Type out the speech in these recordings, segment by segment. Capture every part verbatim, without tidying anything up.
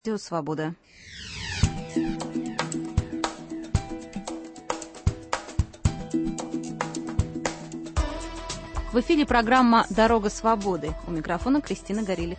Радио Свобода. В эфире программа «Дорога свободы». У микрофона Кристина Горелик.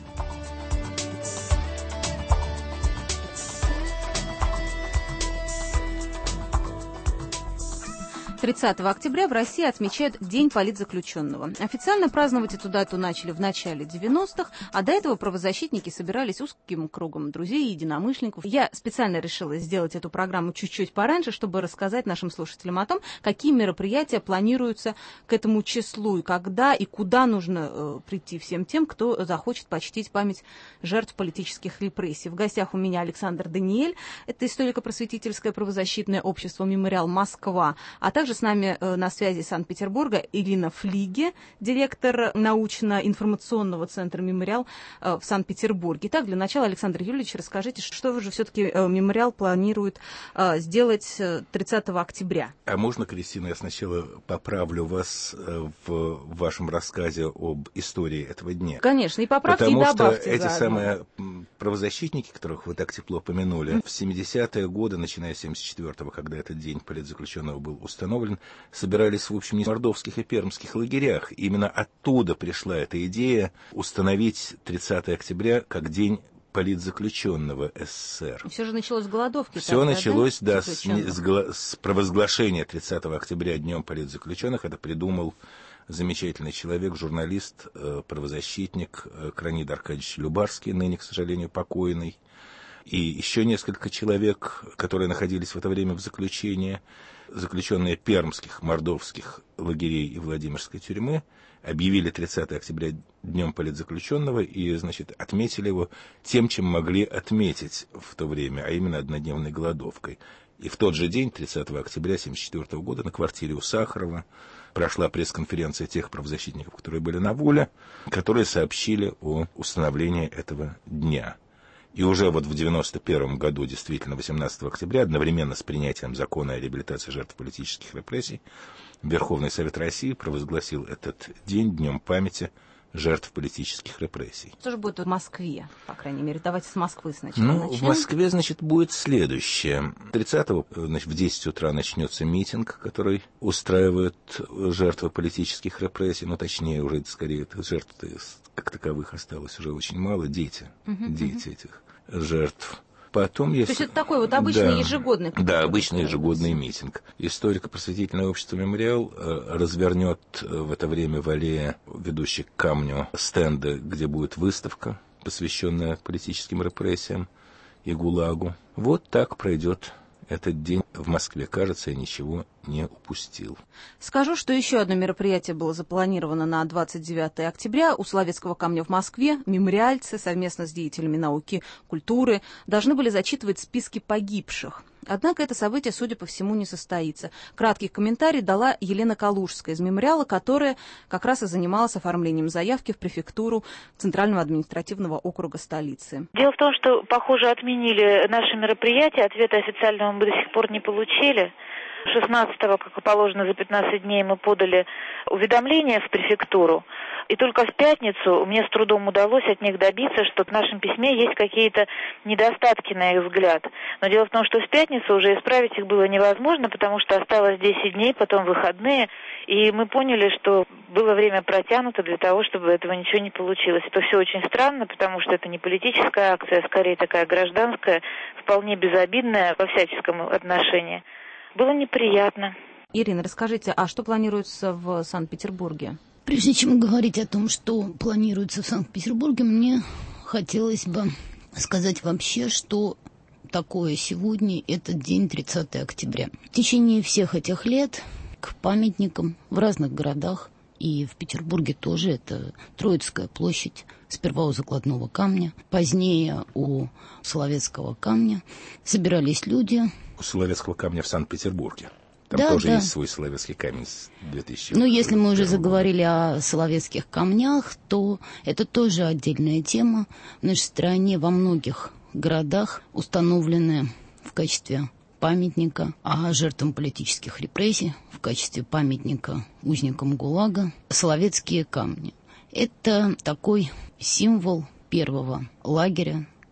тридцатого октября в России отмечают День политзаключенного. Официально праздновать эту дату начали в начале девяностых, а до этого правозащитники собирались узким кругом друзей и единомышленников. Я специально решила сделать эту программу чуть-чуть пораньше, чтобы рассказать нашим слушателям о том, какие мероприятия планируются к этому числу, и когда и куда нужно э, прийти всем тем, кто захочет почтить память жертв политических репрессий. В гостях у меня Александр Даниэль, это историко-просветительское правозащитное общество «Мемориал Москва», а также с нами э, на связи из Санкт-Петербурга Ирина Флиге, директор научно-информационного центра «Мемориал» э, в Санкт-Петербурге. Итак, для начала, Александр Юрьевич, расскажите, что же все-таки э, «Мемориал» планирует э, сделать тридцатого октября? А можно, Кристина, я сначала поправлю вас э, в вашем рассказе об истории этого дня? Конечно, и поправьте, Потому и добавьте. Потому что эти заодно. самые правозащитники, которых вы так тепло помянули, mm-hmm. в семидесятые годы, начиная с семьдесят четвёртого, когда этот день политзаключенного был установлен, собирались в общем в мордовских и пермских лагерях. Именно оттуда пришла эта идея установить тридцатого октября как день политзаключенного СССР. Все же началось с голодовки. Все тогда, началось, да, да, с, с, с провозглашения тридцатого октября днем политзаключенных. Это придумал замечательный человек, журналист, правозащитник Кранид Аркадьевич Любарский, ныне, к сожалению, покойный. И еще несколько человек, которые находились в это время в заключении, заключенные пермских, мордовских лагерей и Владимирской тюрьмы, объявили тридцатого октября днем политзаключенного и, значит, отметили его тем, чем могли отметить в то время, а именно однодневной голодовкой. И в тот же день, тридцатого октября тысяча девятьсот семьдесят четвёртого года, на квартире у Сахарова прошла пресс-конференция тех правозащитников, которые были на воле, которые сообщили о установлении этого дня. И уже вот в девяносто первом году, действительно, восемнадцатого октября, одновременно с принятием закона о реабилитации жертв политических репрессий, Верховный Совет России провозгласил этот день днем памяти жертв политических репрессий. Что же будет в Москве, по крайней мере? Давайте с Москвы сначала Ну, начнем. В Москве, значит, будет следующее. тридцатого, значит, в десять утра начнется митинг, который устраивают жертвы политических репрессий, ну, точнее, уже, скорее, жертв как таковых осталось уже очень мало, дети, uh-huh, дети uh-huh. этих жертв. Потом есть... То есть это такой вот обычный да, ежегодный... Да, обычный ежегодный митинг. Историко-просветительное общество «Мемориал» развернет в это время в аллее, ведущей к камню, стенды, где будет выставка, посвященная политическим репрессиям и ГУЛАГу. Вот так пройдет этот день в Москве. Кажется, я ничего не упустил. Скажу, что еще одно мероприятие было запланировано на двадцать девятого октября. У Соловецкого камня в Москве мемориальцы совместно с деятелями науки, культуры должны были зачитывать списки погибших. Однако это событие, судя по всему, не состоится. Краткий комментарий дала Елена Калужская из «Мемориала», которая как раз и занималась оформлением заявки в префектуру Центрального административного округа столицы. Дело в том, что, похоже, отменили наше мероприятие, ответа официального мы до сих пор не получили. шестнадцатого, как и положено, за пятнадцать дней мы подали уведомление в префектуру. И только в пятницу мне с трудом удалось от них добиться, что в нашем письме есть какие-то недостатки, на их взгляд. Но дело в том, что в пятницу уже исправить их было невозможно, потому что осталось десять дней, потом выходные. И мы поняли, что было время протянуто для того, чтобы этого ничего не получилось. Это все очень странно, потому что это не политическая акция, а скорее такая гражданская, вполне безобидная во всяческом отношении. Было неприятно. Ирина, расскажите, а что планируется в Санкт-Петербурге? Прежде чем говорить о том, что планируется в Санкт-Петербурге, мне хотелось бы сказать вообще, что такое сегодня этот день тридцатого октября. В течение всех этих лет к памятникам в разных городах, и в Петербурге тоже, это Троицкая площадь, сперва у Закладного камня, позднее у Соловецкого камня, собирались люди. У Соловецкого камня в Санкт-Петербурге. Там да, тоже да. есть свой Соловецкий камень с две тысячи. Ну, если мы уже заговорили о Соловецких камнях, то это тоже отдельная тема. В нашей стране во многих городах установлены в качестве памятника жертвам политических репрессий, в качестве памятника узникам ГУЛАГа Соловецкие камни. Это такой символ первого лагеря,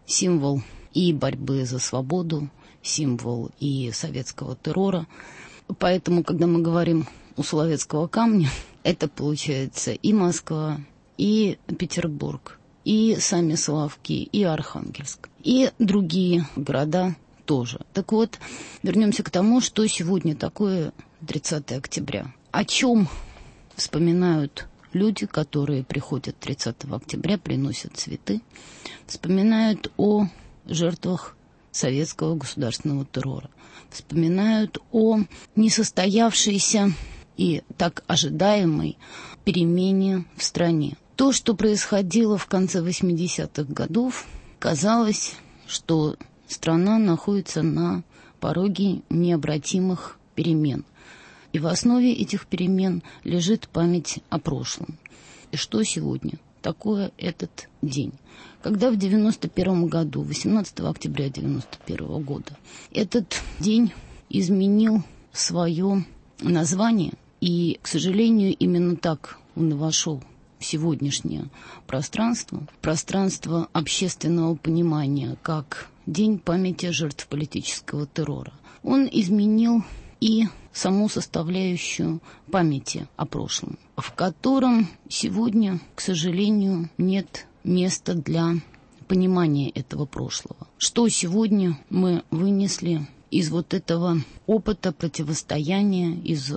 символ и борьбы за свободу, символ и советского террора. Поэтому, когда мы говорим у Соловецкого камня, это получается и Москва, и Петербург, и сами Славки, и Архангельск, и другие города тоже. Так вот, вернемся к тому, что сегодня такое тридцатое октября. О чем вспоминают люди, которые приходят тридцатого октября, приносят цветы, вспоминают о жертвах советского государственного террора, вспоминают о несостоявшейся и так ожидаемой перемене в стране. То, что происходило в конце восьмидесятых годов, казалось, что страна находится на пороге необратимых перемен. И в основе этих перемен лежит память о прошлом. И что сегодня такое этот день? Когда в девяносто первом году, восемнадцатого октября девяносто первого года, этот день изменил свое название, и, к сожалению, именно так он и вошел в сегодняшнее пространство, пространство общественного понимания, как День памяти жертв политического террора. Он изменил и саму составляющую памяти о прошлом, в котором сегодня, к сожалению, нет места для понимания этого прошлого. Что сегодня мы вынесли из вот этого опыта противостояния, из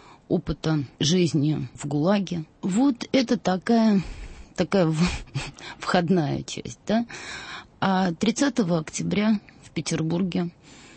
опыта жизни в ГУЛАГе? Вот это такая, такая входная часть, да? А тридцатого октября в Петербурге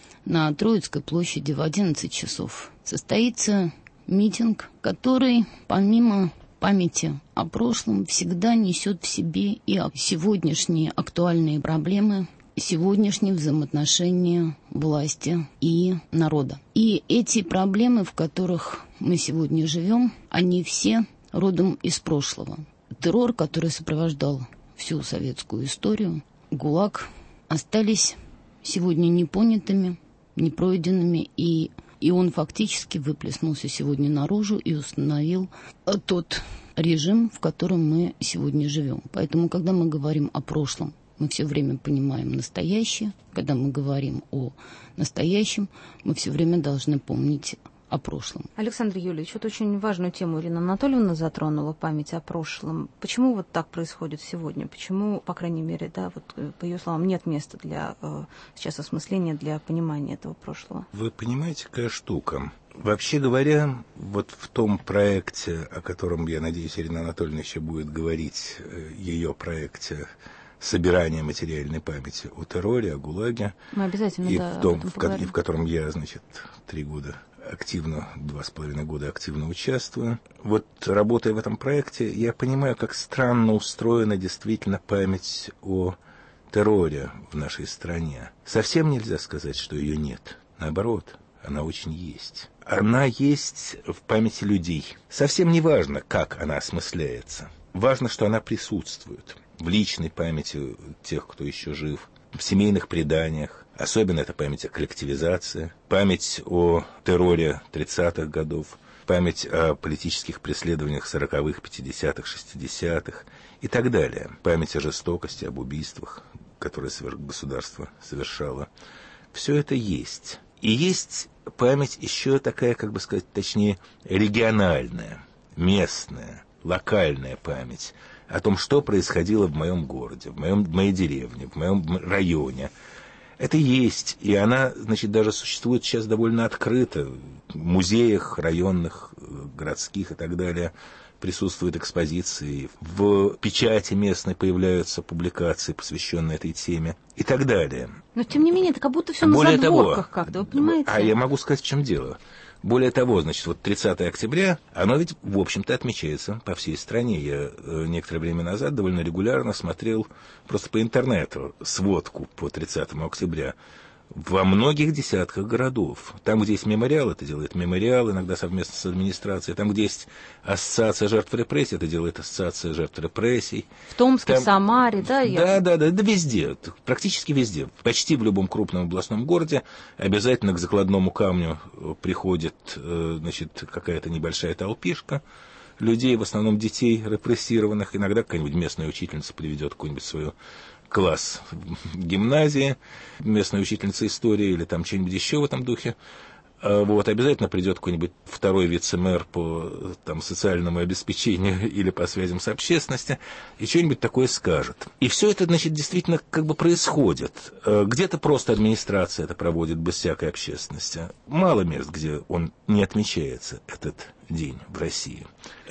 на Троицкой площади в одиннадцать часов состоится митинг, который помимо памяти о прошлом всегда несет в себе и сегодняшние актуальные проблемы, сегодняшние взаимоотношения власти и народа. И эти проблемы, в которых мы сегодня живем, они все родом из прошлого. Террор, который сопровождал всю советскую историю, ГУЛАГ, остались сегодня непонятыми, непройденными, и, и он фактически выплеснулся сегодня наружу и установил тот режим, в котором мы сегодня живем. Поэтому, когда мы говорим о прошлом, мы все время понимаем настоящее. Когда мы говорим о настоящем, мы все время должны помнить о прошлом. Александр Юрьевич, вот очень важную тему Ирина Анатольевна затронула, память о прошлом. Почему вот так происходит сегодня? Почему, по крайней мере, да, вот по ее словам, нет места для э, сейчас осмысления, для понимания этого прошлого? Вы понимаете, какая штука? Вообще говоря, вот в том проекте, о котором, я надеюсь, Ирина Анатольевна еще будет говорить, ее проекте собирания материальной памяти о терроре, о ГУЛАГе, мы обязательно, и, да, в том, в, поговорим. и в котором я, значит, три года активно, два с половиной года активно участвую. Вот работая в этом проекте, я понимаю, как странно устроена действительно память о терроре в нашей стране. Совсем нельзя сказать, что ее нет. Наоборот, она очень есть. Она есть в памяти людей. Совсем не важно, как она осмысляется. Важно, что она присутствует в личной памяти тех, кто еще жив, в семейных преданиях. Особенно это память о коллективизации, память о терроре тридцатых годов, память о политических преследованиях сороковых, пятидесятых, шестидесятых и так далее. Память о жестокости, об убийствах, которые государство совершало. Все это есть. И есть память еще такая, как бы сказать, точнее, региональная, местная, локальная память о том, что происходило в моем городе, в, моем, в моей деревне, в моем районе. Это есть, и она, значит, даже существует сейчас довольно открыто. В музеях районных, городских и так далее присутствуют экспозиции. В печати местной появляются публикации, посвященные этой теме и так далее. Но, тем не менее, это как будто все Более на задворках как-то, вы понимаете? А я могу сказать, в чем дело. Более того, значит, вот тридцатое октября, оно ведь, в общем-то, отмечается по всей стране. Я э, некоторое время назад довольно регулярно смотрел просто по интернету сводку по тридцатому октября во многих десятках городов. Там, где есть мемориал, это делает мемориал, иногда совместно с администрацией. Там, где есть ассоциация жертв репрессий, это делает ассоциация жертв репрессий. В Томске, Там... в Самаре, да? Да, Я... да, да, да, везде, практически везде. Почти в любом крупном областном городе обязательно к закладному камню приходит, значит, какая-то небольшая толпишка людей, в основном детей репрессированных. Иногда какая-нибудь местная учительница приведет какую-нибудь свою класс в гимназии, местная учительница истории или там что-нибудь еще в этом духе. Вот, обязательно придет какой-нибудь второй вице-мэр по там, социальному обеспечению или по связям с общественностью и что-нибудь такое скажет. И все это, значит, действительно как бы происходит. Где-то просто администрация это проводит без всякой общественности. Мало мест, где он не отмечается, этот день в России.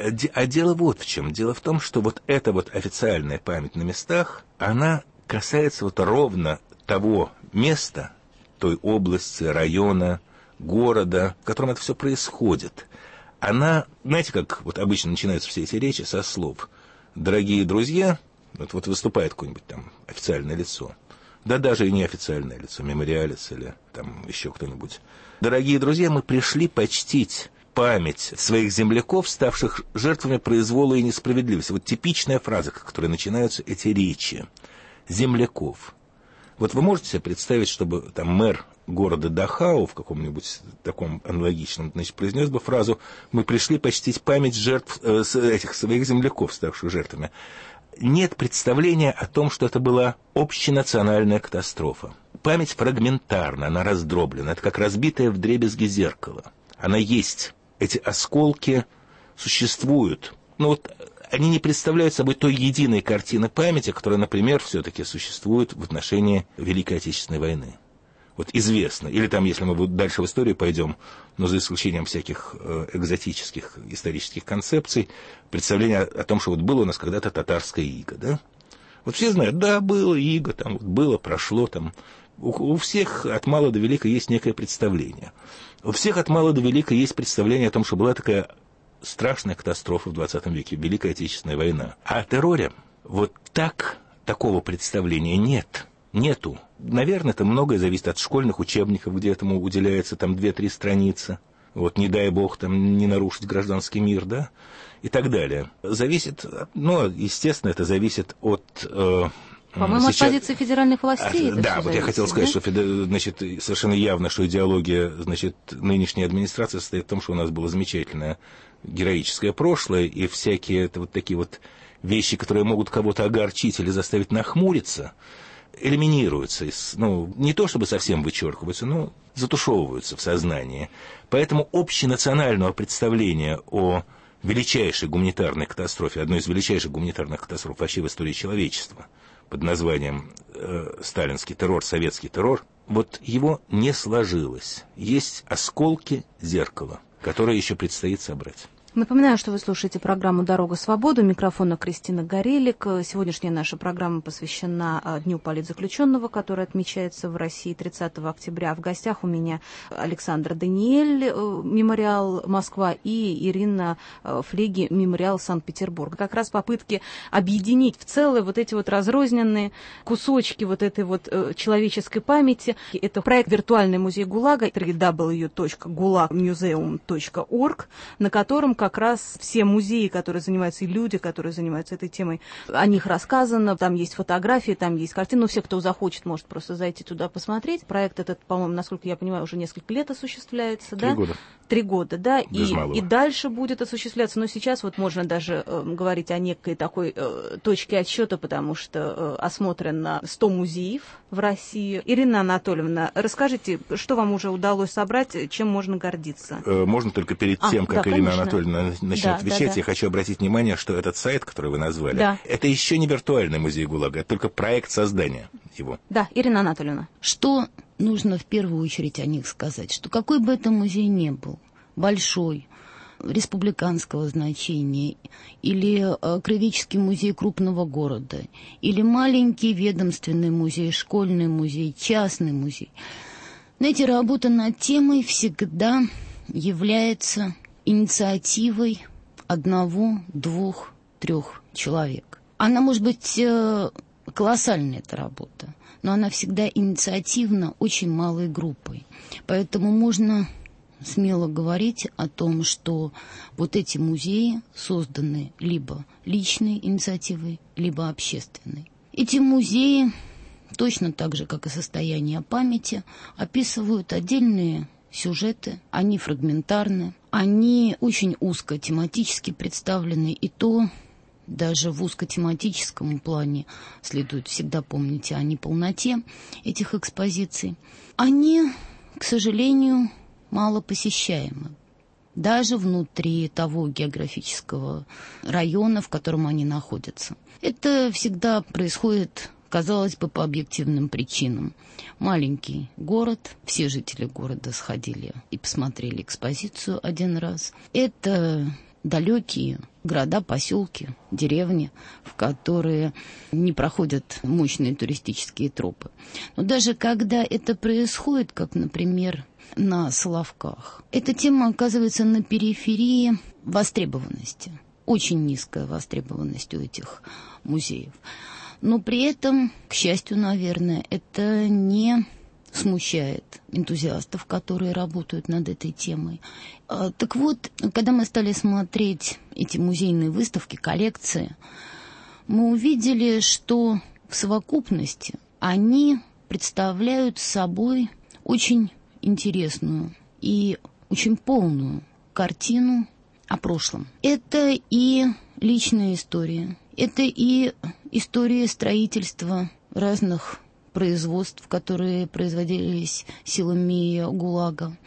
А дело вот в чем. Дело в том, что вот эта вот официальная память на местах, она касается вот ровно того места, той области, района, города, в котором это все происходит. Она, знаете, как вот обычно начинаются все эти речи со слов «дорогие друзья», вот, вот выступает какое-нибудь там официальное лицо, да даже и неофициальное лицо, мемориалец или там еще кто-нибудь. «Дорогие друзья, мы пришли почтить память своих земляков, ставших жертвами произвола и несправедливости». Вот типичная фраза, с которой начинаются эти речи. Земляков. Вот вы можете себе представить, чтобы там мэр города Дахау в каком-нибудь таком аналогичном, значит, произнес бы фразу «Мы пришли почтить память жертв э, этих своих земляков, ставших жертвами». Нет представления о том, что это была общенациональная катастрофа. Память фрагментарна, она раздроблена. Это как разбитое вдребезги зеркало. Она есть. Эти осколки существуют. Но вот они не представляют собой той единой картины памяти, которая, например, все-таки существует в отношении Великой Отечественной войны. Вот известно. Или там, если мы дальше в историю пойдем, но за исключением всяких э, экзотических исторических концепций, представление о, о том, что вот было у нас когда-то татарское иго, да? Вот все знают, да, было иго, там вот было, прошло, там. У, у всех от мала до велика есть некое представление. У всех от мала до велика есть представление о том, что была такая страшная катастрофа в двадцатом веке, Великая Отечественная война. А о терроре вот так, такого представления нет. Нету. Наверное, это многое зависит от школьных учебников, где этому уделяется там две-три страницы. Вот, не дай бог там не нарушить гражданский мир, да, и так далее. Зависит, ну, естественно, это зависит от... Э, По-моему, сейчас... от позиции федеральных властей. А, да, вот зависит, я хотел сказать, да? что, значит, совершенно явно, что идеология, значит, нынешней администрации состоит в том, что у нас было замечательное героическое прошлое, и всякие это вот такие вот вещи, которые могут кого-то огорчить или заставить нахмуриться, элиминируются, ну, не то чтобы совсем вычеркиваются, но затушевываются в сознании. Поэтому общенационального представления о величайшей гуманитарной катастрофе, одной из величайших гуманитарных катастроф вообще в истории человечества, под названием э, сталинский террор, советский террор, вот его не сложилось. Есть осколки зеркала, которые еще предстоит собрать. Напоминаю, что вы слушаете программу «Дорога свободы». У микрофона Кристина Горелик. Сегодняшняя наша программа посвящена Дню политзаключенного, который отмечается в России тридцатого октября. В гостях у меня Александр Даниэль, мемориал Москва, и Ирина Флеги, мемориал Санкт-Петербург. Как раз попытки объединить в целое вот эти вот разрозненные кусочки вот этой вот человеческой памяти. Это проект «Виртуальный музей ГУЛАГа» дабл ю дабл ю дабл ю точка гулаг музеум точка орг, на котором как раз все музеи, которые занимаются, и люди, которые занимаются этой темой, о них рассказано, там есть фотографии, там есть картины, ну, все, кто захочет, может просто зайти туда посмотреть. Проект этот, по-моему, насколько я понимаю, уже несколько лет осуществляется, Три да? года. Три года, да, и, и дальше будет осуществляться, но сейчас вот можно даже э, говорить о некой такой э, точке отсчета, потому что э, осмотрено сто музеев в России. Ирина Анатольевна, расскажите, что вам уже удалось собрать, чем можно гордиться? Можно только перед тем, а, как да, Ирина конечно. Анатольевна начнет да, отвечать, да, да. я хочу обратить внимание, что этот сайт, который вы назвали, да. это еще не виртуальный музей ГУЛАГа, это только проект создания его. Да, Ирина Анатольевна. Что нужно в первую очередь о них сказать? Что какой бы это музей ни был, большой, республиканского значения, или э, краеведческий музей крупного города, или маленький ведомственный музей, школьный музей, частный музей. Знаете, работа над темой всегда является инициативой одного, двух, трех человек. Она может быть э, колоссальная, эта работа, но она всегда инициативна очень малой группой. Поэтому можно смело говорить о том, что вот эти музеи созданы либо личной инициативой, либо общественной. Эти музеи, точно так же, как и состояние памяти, описывают отдельные сюжеты, они фрагментарны, они очень узко тематически представлены, и то даже в узкотематическом плане следует всегда помнить о неполноте этих экспозиций, они, к сожалению, мало посещаемы. Даже внутри того географического района, в котором они находятся. Это всегда происходит, казалось бы, по объективным причинам. Маленький город, все жители города сходили и посмотрели экспозицию один раз. Это далекие города, поселки, деревни, в которые не проходят мощные туристические тропы. Но даже когда это происходит, как, например, на Соловках, эта тема оказывается на периферии востребованности. Очень низкая востребованность у этих музеев. Но при этом, к счастью, наверное, это не смущает энтузиастов, которые работают над этой темой. Так вот, когда мы стали смотреть эти музейные выставки, коллекции, мы увидели, что в совокупности они представляют собой очень интересную и очень полную картину о прошлом. Это и личная история, это и история строительства разных производств, которые производились силами ГУЛАГа.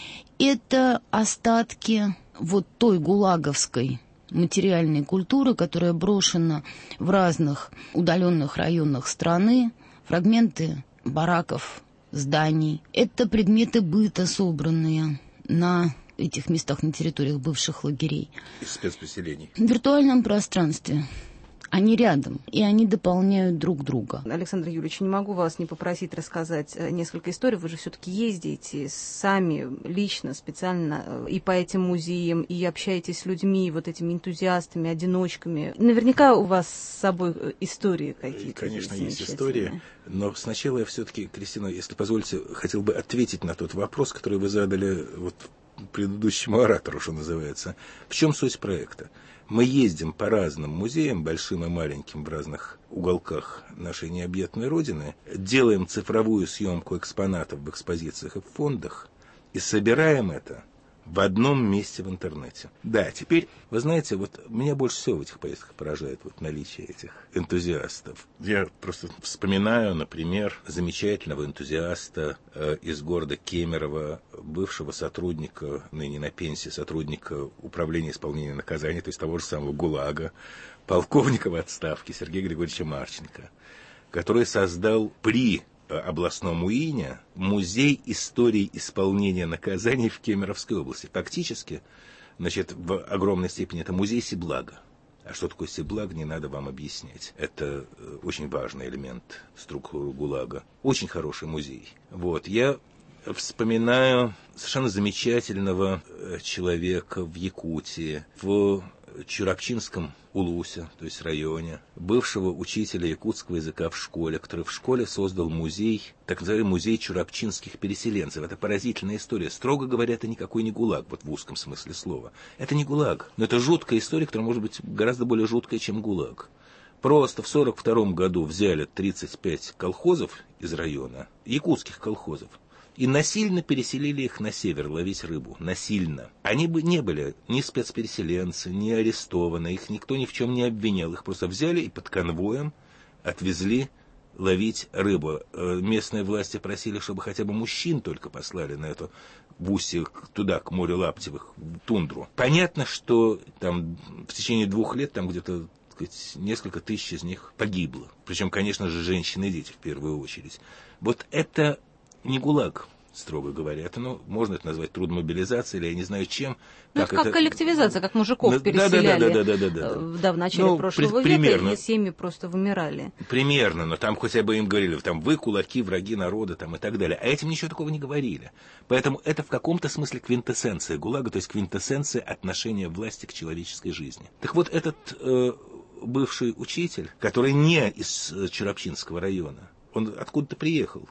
Это остатки вот той гулаговской материальной культуры, которая брошена в разных удаленных районах страны, фрагменты бараков, зданий. Это предметы быта, собранные на этих местах, на территориях бывших лагерей. Из спецпоселений. В виртуальном пространстве. Они рядом, и они дополняют друг друга. Александр Юрьевич, не могу вас не попросить рассказать несколько историй. Вы же все-таки ездите сами, лично, специально и по этим музеям, и общаетесь с людьми, вот этими энтузиастами, одиночками. Наверняка у вас с собой истории какие-то. Конечно, есть истории. Но сначала я все-таки, Кристина, если позволите, хотел бы ответить на тот вопрос, который вы задали вот предыдущему оратору, что называется. В чем суть проекта? Мы ездим по разным музеям, большим и маленьким, в разных уголках нашей необъятной родины, делаем цифровую съемку экспонатов в экспозициях и в фондах и собираем это в одном месте в интернете. Да, теперь, вы знаете, вот меня больше всего в этих поездках поражает вот наличие этих энтузиастов. Я просто вспоминаю, например, замечательного энтузиаста э, из города Кемерово, бывшего сотрудника, ныне на пенсии, сотрудника Управления исполнения наказаний, то есть того же самого ГУЛАГа, полковника в отставке Сергея Григорьевича Марченко, который создал при областном УИНе музей истории исполнения наказаний в Кемеровской области. Фактически, значит, в огромной степени это музей Сиблага. А что такое Сиблаг, не надо вам объяснять. Это очень важный элемент структуры ГУЛАГа. Очень хороший музей. Вот, я вспоминаю совершенно замечательного человека в Якутии, в Чурапчинском Улусе, то есть районе, бывшего учителя якутского языка в школе, который в школе создал музей, так называемый музей чурапчинских переселенцев. Это поразительная история. Строго говоря, это никакой не ГУЛАГ, вот в узком смысле слова. Это не ГУЛАГ, но это жуткая история, которая может быть гораздо более жуткая, чем ГУЛАГ. Просто в сорок втором году взяли тридцать пять колхозов из района, якутских колхозов, и насильно переселили их на север ловить рыбу. Насильно. Они бы не были ни спецпереселенцы, ни арестованы. Их никто ни в чем не обвинял. Их просто взяли и под конвоем отвезли ловить рыбу. Местные власти просили, чтобы хотя бы мужчин только послали на эту в устье туда, к морю Лаптевых, в тундру. Понятно, что там в течение двух лет там где-то несколько тысяч из них погибло. Причем, конечно же, женщины и дети в первую очередь. Вот это не ГУЛАГ, строго говоря. Это, ну, можно это назвать трудмобилизацией, или я не знаю чем. Ну, это как это... коллективизация, как мужиков да, переселяли да, да, да, да, да, да. Да, в начале ну, прошлого при, века, и семьи просто вымирали. Примерно, но там хотя бы им говорили, там вы кулаки, враги народа, там и так далее. А этим ничего такого не говорили. Поэтому это в каком-то смысле квинтэссенция ГУЛАГа, то есть квинтэссенция отношения власти к человеческой жизни. Так вот, этот э, бывший учитель, который не из Чурапчинского района, он откуда-то приехал.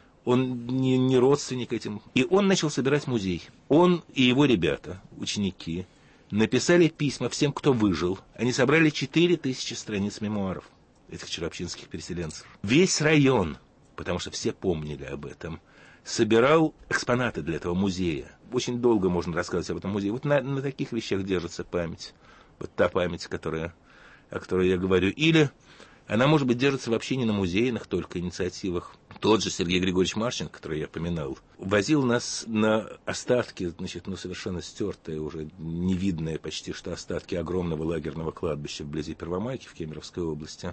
Он не, не родственник этим. И он начал собирать музей. Он и его ребята, ученики, написали письма всем, кто выжил. Они собрали четыре тысячи страниц мемуаров этих чурапчинских переселенцев. Весь район, потому что все помнили об этом, собирал экспонаты для этого музея. Очень долго можно рассказывать об этом музее. Вот на, на таких вещах держится память. Вот та память, которая о которой я говорю, или она, может быть, держится вообще не на музейных только инициативах. Тот же Сергей Григорьевич Марченко, который я поминал, возил нас на остатки, значит, ну, совершенно стертые, уже невидные почти что остатки огромного лагерного кладбища вблизи Первомайки в Кемеровской области.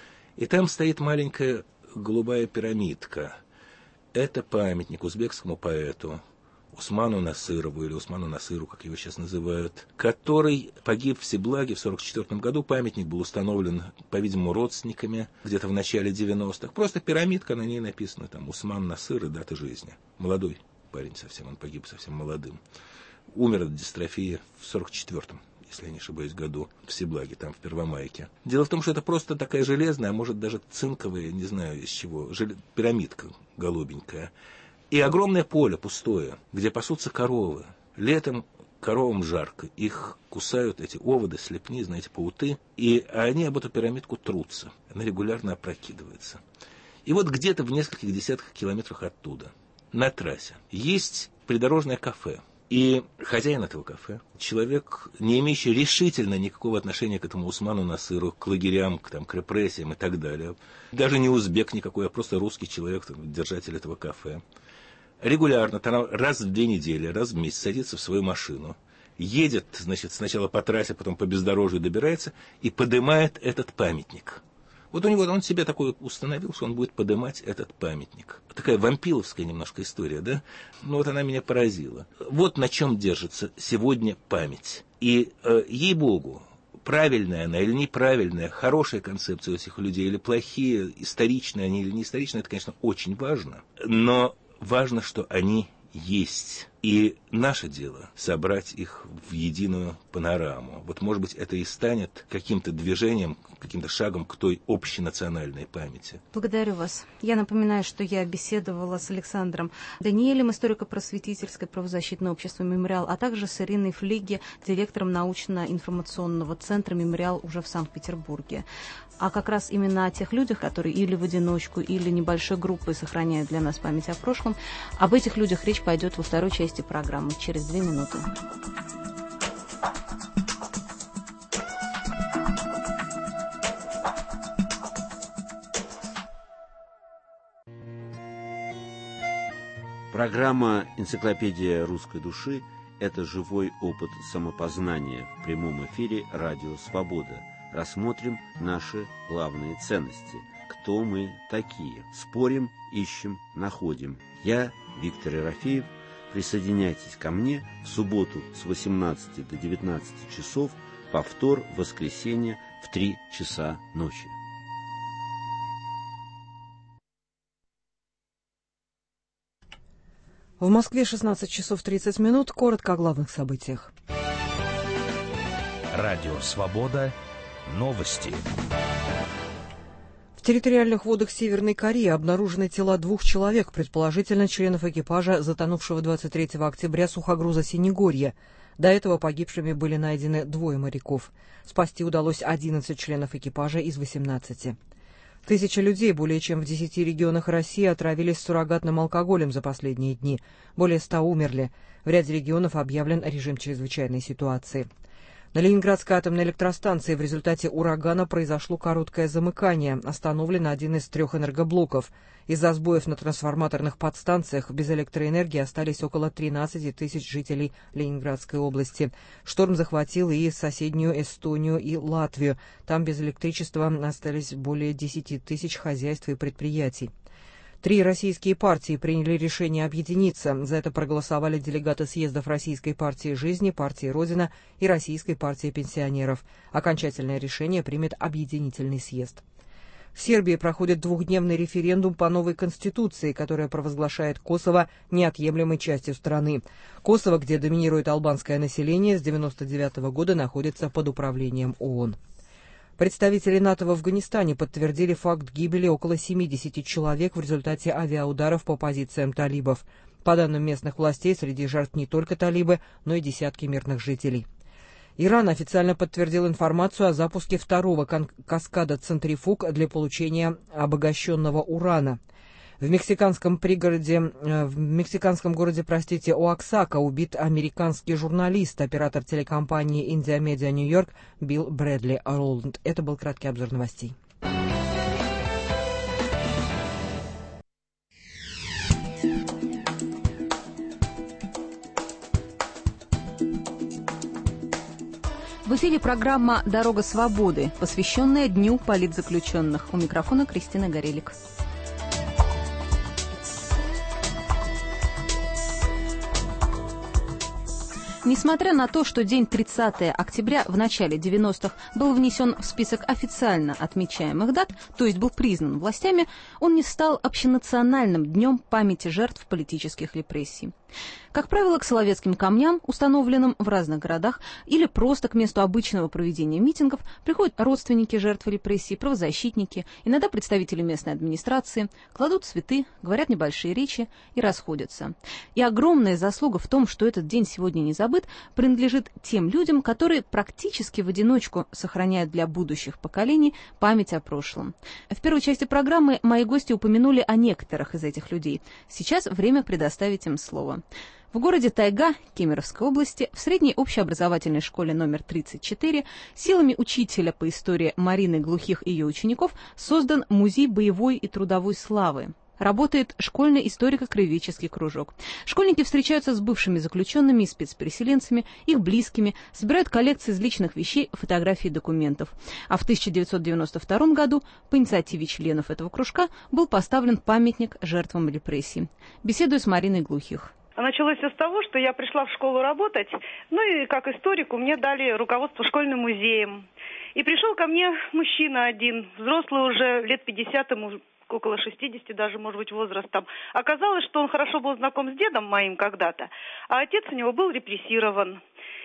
И там стоит маленькая голубая пирамидка. Это памятник узбекскому поэту Усману Насырову, или Усману Насыру, как его сейчас называют, который погиб в Сиблаге в сорок четвёртом году. Памятник был установлен, по-видимому, родственниками где-то в начале девяностых. Просто пирамидка, на ней написано там Усман Насыр и дата жизни. Молодой парень совсем, он погиб совсем молодым. Умер от дистрофии в сорок четвёртом, если я не ошибаюсь, году в Сиблаге, там в Первомайке. Дело в том, что это просто такая железная, а может даже цинковая, не знаю из чего, жел... пирамидка голубенькая. И огромное поле пустое, где пасутся коровы. Летом коровам жарко, их кусают эти оводы, слепни, знаете, пауты, и они об эту пирамидку трутся. Она регулярно опрокидывается. И вот где-то в нескольких десятках километрах оттуда, на трассе, есть придорожное кафе. И хозяин этого кафе, человек, не имеющий решительно никакого отношения к этому Усману Насыру, к лагерям, к, там, к репрессиям и так далее, даже не узбек никакой, а просто русский человек, держатель этого кафе, регулярно, раз в две недели, раз в месяц садится в свою машину, едет, значит, сначала по трассе, потом по бездорожью добирается и поднимает этот памятник. Вот у него, он себе такой установил, что он будет поднимать этот памятник. Такая вампиловская немножко история, да? Ну вот она меня поразила. Вот на чем держится сегодня память. И, э, ей-богу, правильная она или неправильная, хорошая концепция у этих людей или плохие, историчные они или не историчные, это, конечно, очень важно. Но важно, что они есть. И наше дело собрать их в единую панораму. Вот, может быть, это и станет каким-то движением, каким-то шагом к той общенациональной памяти. Благодарю вас. Я напоминаю, что я беседовала с Александром Даниэлем, историко-просветительское правозащитное общество «Мемориал», а также с Ириной Флиги, директором научно-информационного центра «Мемориал» уже в Санкт-Петербурге. А как раз именно о тех людях, которые или в одиночку, или небольшой группой сохраняют для нас память о прошлом, об этих людях речь пойдет во второй части программы через две минуты. Программа «Энциклопедия русской души» – это живой опыт самопознания в прямом эфире «Радио Свобода». Рассмотрим наши главные ценности. Кто мы такие? Спорим, ищем, находим. Я, Виктор Ерофеев. Присоединяйтесь ко мне в субботу с восемнадцати до девятнадцати часов, повтор в воскресенье в три часа ночи. В Москве шестнадцать часов тридцать минут. Коротко о главных событиях. Радио «Свобода». Новости. В территориальных водах Северной Кореи обнаружены тела двух человек, предположительно членов экипажа затонувшего двадцать третьего октября сухогруза «Синегорье». До этого погибшими были найдены двое моряков. Спасти удалось одиннадцать членов экипажа из восемнадцати. Тысячи людей более чем в десяти регионах России отравились суррогатным алкоголем за последние дни. Более ста умерли. В ряде регионов объявлен режим чрезвычайной ситуации. На Ленинградской атомной электростанции в результате урагана произошло короткое замыкание. Остановлен один из трех энергоблоков. Из-за сбоев на трансформаторных подстанциях без электроэнергии остались около тринадцати тысяч жителей Ленинградской области. Шторм захватил и соседнюю Эстонию и Латвию. Там без электричества остались более десяти тысяч хозяйств и предприятий. Три российские партии приняли решение объединиться. За это проголосовали делегаты съездов Российской партии жизни, партии Родина и Российской партии пенсионеров. Окончательное решение примет объединительный съезд. В Сербии проходит двухдневный референдум по новой конституции, которая провозглашает Косово неотъемлемой частью страны. Косово, где доминирует албанское население, с девяносто девятого года находится под управлением ООН. Представители НАТО в Афганистане подтвердили факт гибели около семидесяти человек в результате авиаударов по позициям талибов. По данным местных властей, среди жертв не только талибы, но и десятки мирных жителей. Иран официально подтвердил информацию о запуске второго каскада центрифуг для получения обогащенного урана. В мексиканском пригороде, в мексиканском городе, простите, Оаксака убит американский журналист, оператор телекомпании Индия Медиа Нью-Йорк Билл Брэдли Роланд. Это был краткий обзор новостей. В эфире программа «Дорога свободы», посвященная Дню политзаключенных. У микрофона Кристина Горелик. Несмотря на то, что день тридцатого октября в начале девяностых был внесен в список официально отмечаемых дат, то есть был признан властями, он не стал общенациональным днем памяти жертв политических репрессий. Как правило, к Соловецким камням, установленным в разных городах, или просто к месту обычного проведения митингов, приходят родственники жертв репрессий, правозащитники, иногда представители местной администрации, кладут цветы, говорят небольшие речи и расходятся. И огромная заслуга в том, что этот день сегодня не забыт, принадлежит тем людям, которые практически в одиночку сохраняют для будущих поколений память о прошлом. В первой части программы мои гости упомянули о некоторых из этих людей. Сейчас время предоставить им слово. В городе Тайга Кемеровской области в средней общеобразовательной школе номер тридцать четыре силами учителя по истории Марины Глухих и ее учеников создан музей боевой и трудовой славы. Работает школьный историко-краеведческий кружок. Школьники встречаются с бывшими заключенными и спецпереселенцами, их близкими, собирают коллекции из личных вещей, фотографий и документов. А в тысяча девятьсот девяносто втором году по инициативе членов этого кружка был поставлен памятник жертвам репрессий. Беседую с Мариной Глухих. Началось все с того, что я пришла в школу работать, ну и как историку мне дали руководство школьным музеем. И пришел ко мне мужчина один, взрослый уже, лет пятьдесят, ему около шестидесяти даже, может быть, возрастом. Оказалось, что он хорошо был знаком с дедом моим когда-то, а отец у него был репрессирован.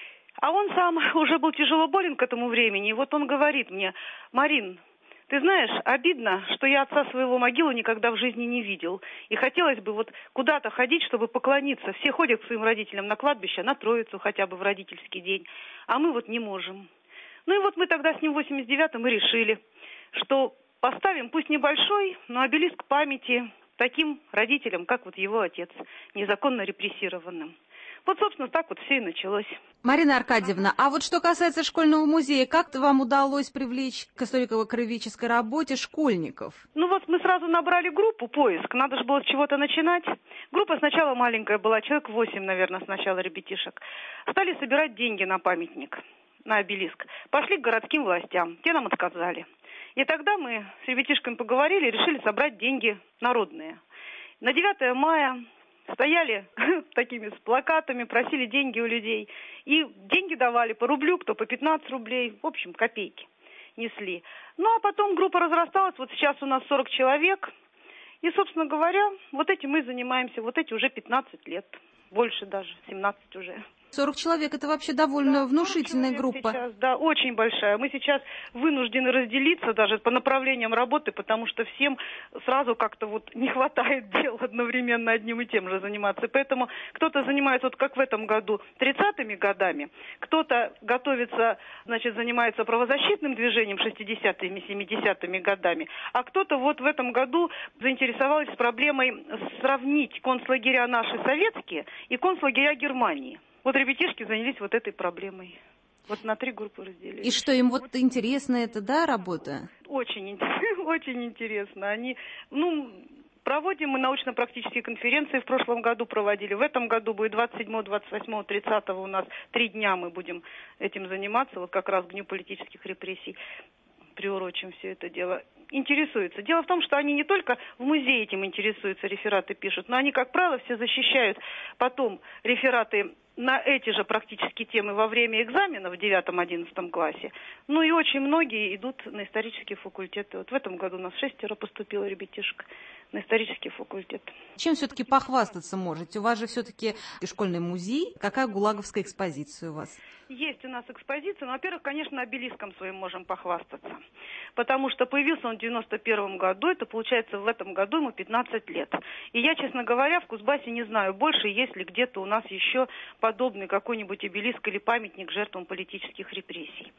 А он сам уже был тяжело болен к этому времени. И вот он говорит мне: «Марин, ты знаешь, обидно, что я отца своего могилу никогда в жизни не видел. И хотелось бы вот куда-то ходить, чтобы поклониться. Все ходят к своим родителям на кладбище, на Троицу хотя бы в родительский день. А мы вот не можем». Ну и вот мы тогда с ним в восемьдесят девятом и решили, что поставим, пусть небольшой, но обелиск памяти таким родителям, как вот его отец, незаконно репрессированным. Вот, собственно, так вот все и началось. Марина Аркадьевна, а вот что касается школьного музея, как вам удалось привлечь к историко-краеведческой работе школьников? Ну вот мы сразу набрали группу «Поиск», надо же было с чего-то начинать. Группа сначала маленькая была, человек восемь, наверное, сначала ребятишек. Стали собирать деньги на памятник, на обелиск. Пошли к городским властям, те нам отказали. И тогда мы с ребятишками поговорили и решили собрать деньги народные. На девятое мая стояли такими с плакатами, просили деньги у людей. И деньги давали по рублю, кто по пятнадцать рублей. В общем, копейки несли. Ну, а потом группа разрасталась. Вот сейчас у нас сорок человек. И, собственно говоря, вот этим мы занимаемся. Вот эти уже пятнадцать лет. Больше даже, семнадцать уже. сорок человек – это вообще довольно да, внушительная группа. Сейчас, да, очень большая. Мы сейчас вынуждены разделиться даже по направлениям работы, потому что всем сразу как-то вот не хватает дел одновременно одним и тем же заниматься. И поэтому кто-то занимается, вот как в этом году, тридцатыми годами, кто-то готовится, значит, занимается правозащитным движением шестидесятыми, семидесятыми годами, а кто-то вот в этом году заинтересовался проблемой сравнить концлагеря наши советские и концлагеря Германии. Вот ребятишки занялись вот этой проблемой. Вот на три группы разделили. И что, им вот интересно это, да, работа? Очень, очень интересно. Они, ну, проводим мы научно-практические конференции. В прошлом году проводили. В этом году будет двадцать седьмого, двадцать восьмого, тридцатого у нас три дня мы будем этим заниматься. Вот как раз к Дню политических репрессий приурочим все это дело. Интересуются. Дело в том, что они не только в музее этим интересуются, рефераты пишут, но они, как правило, все защищают потом рефераты на эти же практически темы во время экзаменов в девятом-одиннадцатом классе. Ну и очень многие идут на исторические факультеты. Вот в этом году у нас шестеро поступило ребятишек на исторический факультет. Чем все-таки похвастаться можете? У вас же все-таки школьный музей. Какая гулаговская экспозиция у вас? Есть у нас экспозиция, но, во-первых, конечно, обелиском своим можем похвастаться, потому что появился он в девяносто первом году, это получается в этом году ему пятнадцать лет. И я, честно говоря, в Кузбассе не знаю больше, есть ли где-то у нас еще подобный какой-нибудь обелиск или памятник жертвам политических репрессий.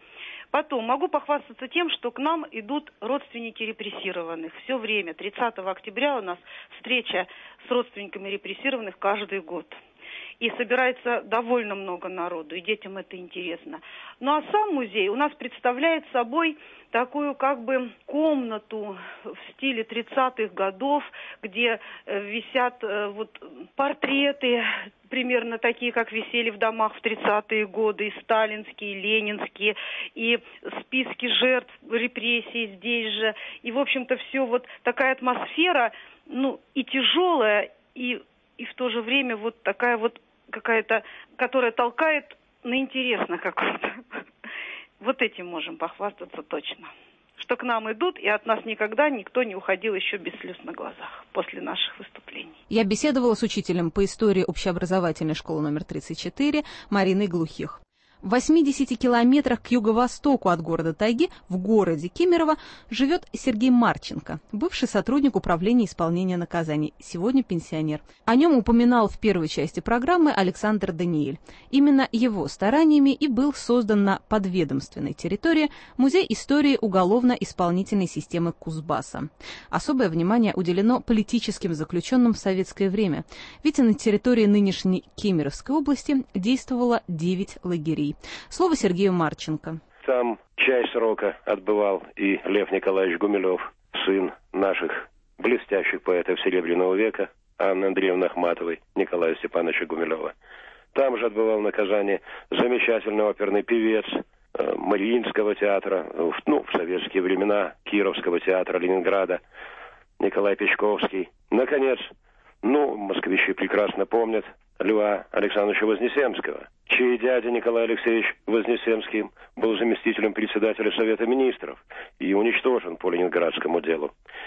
Потом могу похвастаться тем, что к нам идут родственники репрессированных. Все время, тридцатого октября у нас встреча с родственниками репрессированных каждый год. И собирается довольно много народу, и детям это интересно. Ну а сам музей у нас представляет собой такую как бы комнату в стиле тридцатых годов, где висят вот портреты, примерно такие, как висели в домах в тридцатые годы, и сталинские, и ленинские, и списки жертв репрессий здесь же. И, в общем-то, все вот такая атмосфера, ну, и тяжелая, и, и в то же время вот такая вот какая-то, которая толкает на интересно какое-то. Вот этим можем похвастаться точно. Что к нам идут, и от нас никогда никто не уходил еще без слез на глазах после наших выступлений. Я беседовала с учителем по истории общеобразовательной школы номер тридцать четыре Мариной Глухих. В восьмидесяти километрах к юго-востоку от города Тайги, в городе Кемерово, живет Сергей Марченко, бывший сотрудник управления исполнения наказаний, сегодня пенсионер. О нем упоминал в первой части программы Александр Даниэль. Именно его стараниями и был создан на подведомственной территории Музей истории уголовно-исполнительной системы Кузбасса. Особое внимание уделено политическим заключенным в советское время, ведь на территории нынешней Кемеровской области действовало девять лагерей. Слово Сергею Марченко. Там часть срока отбывал и Лев Николаевич Гумилев, сын наших блестящих поэтов Серебряного века, Анны Андреевны Ахматовой, Николая Степановича Гумилева. Там же отбывал наказание замечательный оперный певец э, Мариинского театра, ну, в советские времена, Кировского театра Ленинграда, Николай Печковский. Наконец, ну, москвичи прекрасно помнят Льва Александровича Вознесенского, чей дядя Николай Алексеевич Вознесенский был заместителем председателя Совета Министров и уничтожен по ленинградскому делу,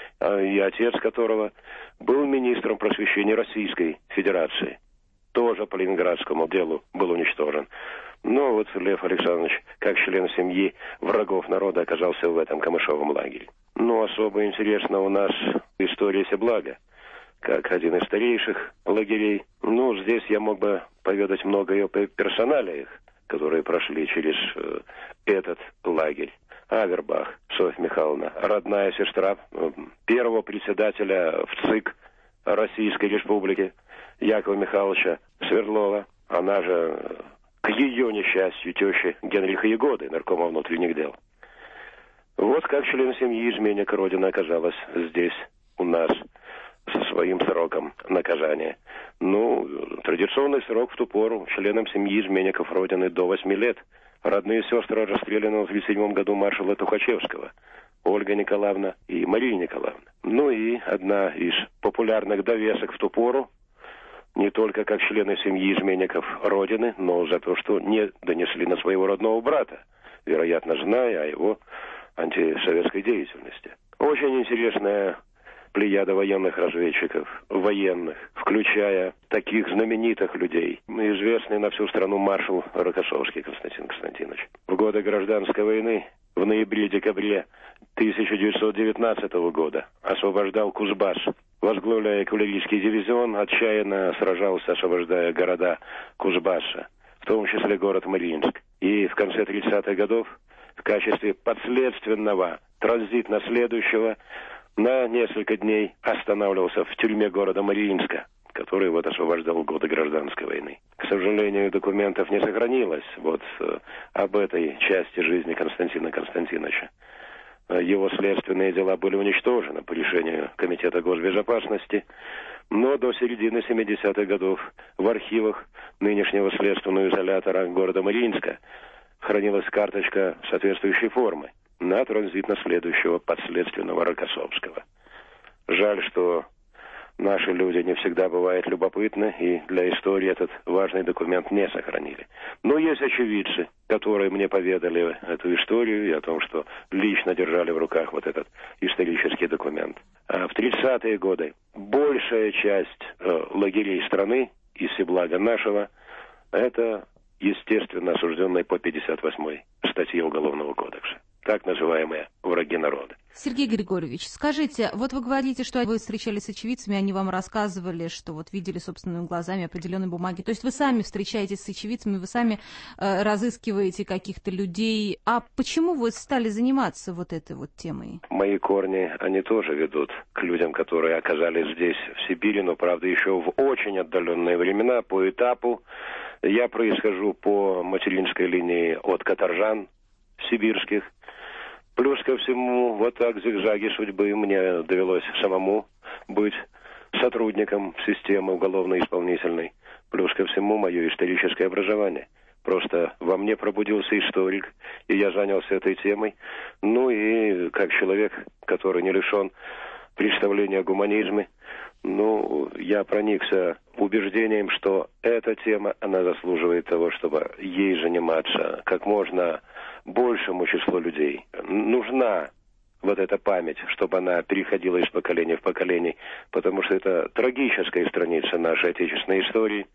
и отец которого был министром просвещения Российской Федерации, тоже по ленинградскому делу был уничтожен. Но вот Лев Александрович, как член семьи врагов народа, оказался в этом камышовом лагере. Но особо интересна у нас история Себлага, как один из старейших лагерей. Ну, здесь я мог бы поведать много о персоналиях, которые прошли через э, этот лагерь. Авербах Софья Михайловна, родная сестра э, первого председателя в ЦИК Российской Республики Якова Михайловича Свердлова. Она же, э, к ее несчастью, теща Генриха Ягоды, наркома внутренних дел. Вот как член семьи изменника Родины оказалась здесь у нас со своим сроком наказания. Ну, традиционный срок в ту пору членам семьи изменников Родины до восьми лет. Родные сестры расстреляны в тридцать седьмом году маршала Тухачевского, Ольга Николаевна и Мария Николаевна. Ну и одна из популярных довесок в ту пору, не только как члены семьи изменников Родины, но за то, что не донесли на своего родного брата, вероятно, зная о его антисоветской деятельности. Очень интересная плеяда военных разведчиков, военных, включая таких знаменитых людей. Известный на всю страну маршал Рокоссовский Константин Константинович. В годы гражданской войны, в ноябре-декабре тысяча девятьсот девятнадцатого года, освобождал Кузбасс. Возглавляя кавалерийский дивизион, отчаянно сражался, освобождая города Кузбасса, в том числе город Мариинск. И в конце тридцатых годов в качестве подследственного транзитно следующего на несколько дней останавливался в тюрьме города Мариинска, который вот освобождал в годы гражданской войны. К сожалению, документов не сохранилось вот э, об этой части жизни Константина Константиновича. Его следственные дела были уничтожены по решению Комитета госбезопасности, но до середины семидесятых годов в архивах нынешнего следственного изолятора города Мариинска хранилась карточка соответствующей формы на транзитно следующего подследственного Рокоссовского. Жаль, что наши люди не всегда бывают любопытны, и для истории этот важный документ не сохранили. Но есть очевидцы, которые мне поведали эту историю и о том, что лично держали в руках вот этот исторический документ. А в тридцатые годы большая часть э, лагерей страны из Себлага нашего — это, естественно, осужденные по пятьдесят восьмой статье Уголовного кодекса. так называемые враги народа. Сергей Григорьевич, скажите, вот вы говорите, что вы встречались с очевидцами, они вам рассказывали, что вот видели собственными глазами определенные бумаги. То есть вы сами встречаетесь с очевидцами, вы сами э, разыскиваете каких-то людей. А почему вы стали заниматься вот этой вот темой? Мои корни, они тоже ведут к людям, которые оказались здесь, в Сибири, но, правда, еще в очень отдаленные времена, по этапу. Я происхожу по материнской линии от каторжан сибирских. Плюс ко всему, вот так зигзаги судьбы мне довелось самому быть сотрудником системы уголовно-исполнительной. Плюс ко всему, мое историческое образование. Просто во мне пробудился историк, и я занялся этой темой. Ну и как человек, который не лишен представления о гуманизме, ну, я проникся убеждением, что эта тема, она заслуживает того, чтобы ей заниматься как можно большему числу людей. Нужна вот эта память, чтобы она переходила из поколения в поколение, потому что это трагическая страница нашей отечественной истории.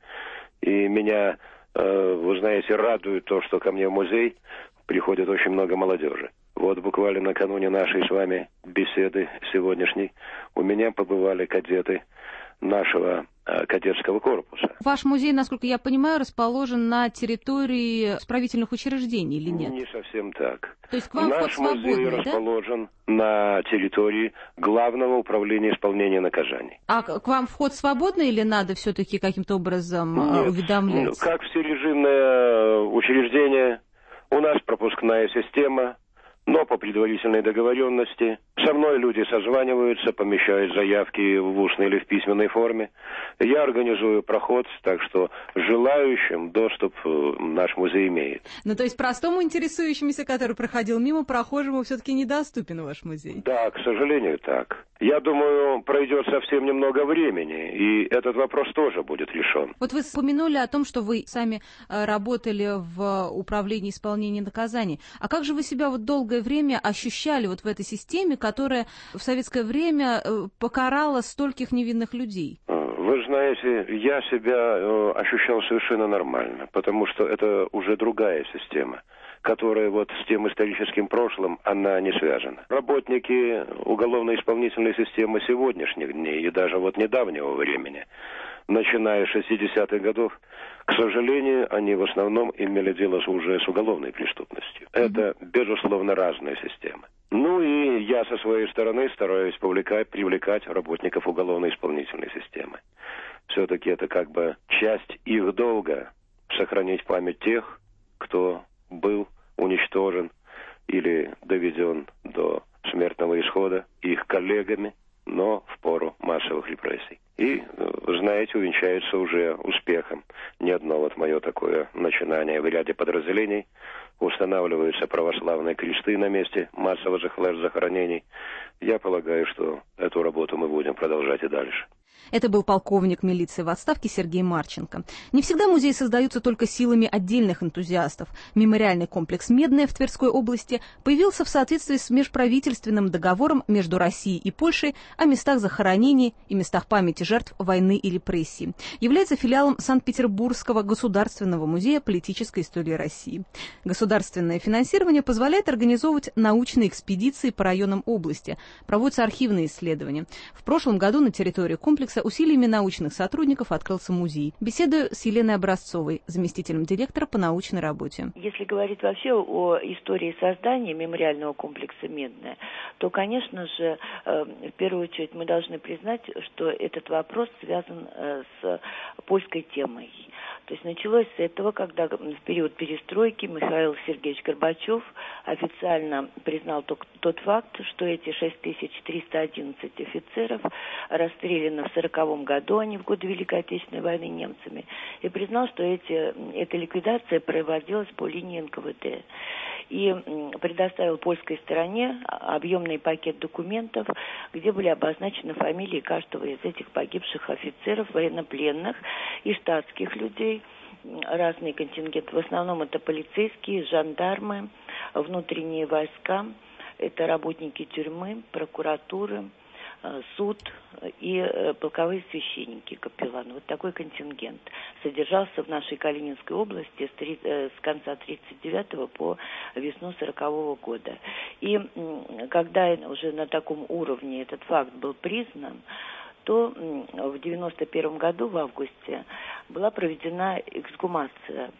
И меня, э, вы знаете, радует то, что ко мне в музей приходит очень много молодежи. Вот буквально накануне нашей с вами беседы сегодняшней у меня побывали кадеты нашего э, кадетского корпуса. Ваш музей, насколько я понимаю, расположен на территории исправительных учреждений или нет? Не совсем так. То есть к вам Наш вход музей свободный, расположен да? на территории Главного управления исполнения наказаний. А к вам вход свободный или надо все-таки каким-то образом Нет. уведомлять? Как все режимные учреждения, у нас пропускная система, но по предварительной договоренности. Со мной люди созваниваются, помещают заявки в устной или в письменной форме. Я организую проход, так что желающим доступ наш музей имеет. Ну, то есть простому интересующемуся, который проходил мимо, прохожему все-таки недоступен ваш музей? Да, к сожалению, так. Я думаю, пройдет совсем немного времени, и этот вопрос тоже будет решен. Вот вы упомянули о том, что вы сами работали в управлении исполнения наказаний. А как же вы себя вот долгое время ощущали вот в этой системе, которая в советское время покарала стольких невинных людей? Вы знаете, я себя ощущал совершенно нормально, потому что это уже другая система, которая вот с тем историческим прошлым, она не связана. Работники уголовно-исполнительной системы сегодняшних дней и даже вот недавнего времени, начиная с шестидесятых годов, к сожалению, они в основном имели дело уже с уголовной преступностью. Это, безусловно, разные системы. Ну и я со своей стороны стараюсь привлекать, привлекать работников уголовно-исполнительной системы. Все-таки это как бы часть их долга — сохранить память тех, кто был уничтожен или доведен до смертного исхода их коллегами, но в пору массовых репрессий. И, знаете, увенчается уже успехом. Не одно вот мое такое начинание в ряде подразделений. Устанавливаются православные кресты на месте массовых захоронений. Я полагаю, что эту работу мы будем продолжать и дальше. Это был полковник милиции в отставке Сергей Марченко. Не всегда музеи создаются только силами отдельных энтузиастов. Мемориальный комплекс «Медное» в Тверской области появился в соответствии с межправительственным договором между Россией и Польшей о местах захоронений и местах памяти жертв войны и репрессий. Является филиалом Санкт-Петербургского государственного музея политической истории России. Государственное финансирование позволяет организовывать научные экспедиции по районам области. Проводятся архивные исследования. В прошлом году на территории комплекса усилиями научных сотрудников открылся музей. Беседую с Еленой Образцовой, заместителем директора по научной работе. Если говорить вообще о истории создания мемориального комплекса «Медное», то, конечно же, в первую очередь мы должны признать, что этот вопрос связан с польской темой. То есть началось с этого, когда в период перестройки Михаил Сергеевич Горбачев официально признал тот, тот факт, что эти шесть тысяч триста одиннадцать офицеров расстреляны в сороковом году, а не в годы Великой Отечественной войны немцами, и признал, что эти, эта ликвидация проводилась по линии эн ка вэ дэ. И предоставил польской стороне объемный пакет документов, где были обозначены фамилии каждого из этих погибших офицеров, военнопленных и штатских людей, разные контингенты. В основном это полицейские, жандармы, внутренние войска, это работники тюрьмы, прокуратуры, суд и полковые священники, капелланы. Вот такой контингент содержался в нашей Калининской области с, три, с конца тридцать девятого по весну сорокового года. И когда уже на таком уровне этот факт был признан, то в девяносто первом году, в августе, была проведена эксгумация.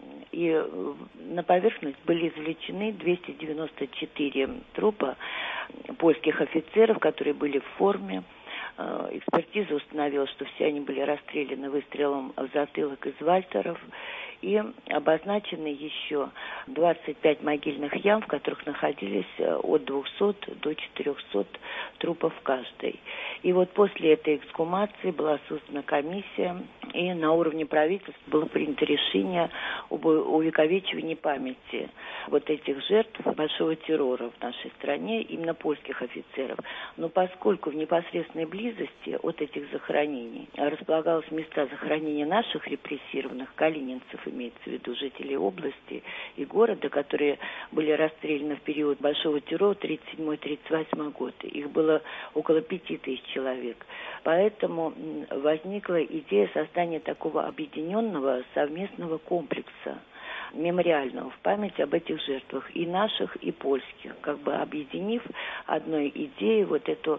И на поверхность были извлечены двести девяносто четыре трупа польских офицеров, которые были в форме. Экспертиза установила, что все они были расстреляны выстрелом в затылок из вальтеров. И обозначены еще двадцать пять могильных ям, в которых находились от двухсот до четырехсот трупов каждой. И вот после этой эксгумации была создана комиссия, и на уровне правительства было принято решение об увековечивании памяти вот этих жертв большого террора в нашей стране, именно польских офицеров. Но поскольку в непосредственной близости от этих захоронений располагалось места захоронения наших репрессированных калининцев, имеется в виду жителей области и города, которые были расстреляны в период большого террора тридцать седьмой — тридцать восьмой год. Их было около пяти тысяч человек. Поэтому возникла идея создания такого объединенного совместного комплекса мемориального в память об этих жертвах, и наших, и польских, как бы объединив одной идеей вот эту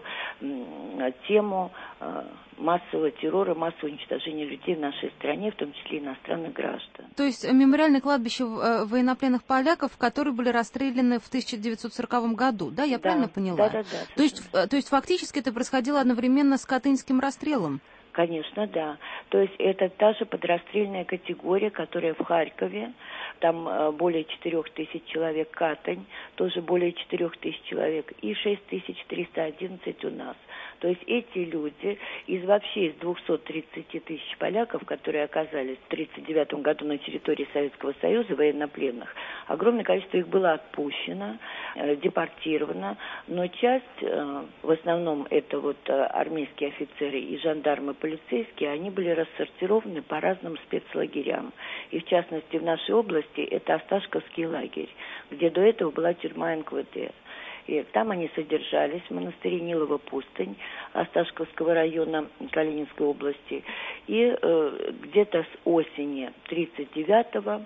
м, тему э, массового террора, массового уничтожения людей в нашей стране, в том числе иностранных граждан. То есть мемориальное кладбище военнопленных поляков, которые были расстреляны в тысяча девятьсот сороковом году, да, я да, правильно поняла? Да, да, да. То есть, то есть фактически это происходило одновременно с Катынским расстрелом? Конечно, да. То есть это та же подрастрельная категория, которая в Харькове, там э, более четырех тысяч человек, Катань, тоже более четырех тысяч человек, и шесть тысяч триста одиннадцать у нас. То есть эти люди из вообще из двухсот тридцати тысяч поляков, которые оказались в тридцать девятом году на территории Советского Союза, военнопленных, огромное количество их было отпущено, э, депортировано, но часть, э, в основном это вот э, армейские офицеры и жандармы, полицейские, они были рассортированы по разным спецлагерям. И в частности в нашей области это Осташковский лагерь, где до этого была тюрьма эн ка вэ дэ. И там они содержались в монастыре Нилова пустынь Осташковского района Калининской области. И э, где-то с осени тридцать девятого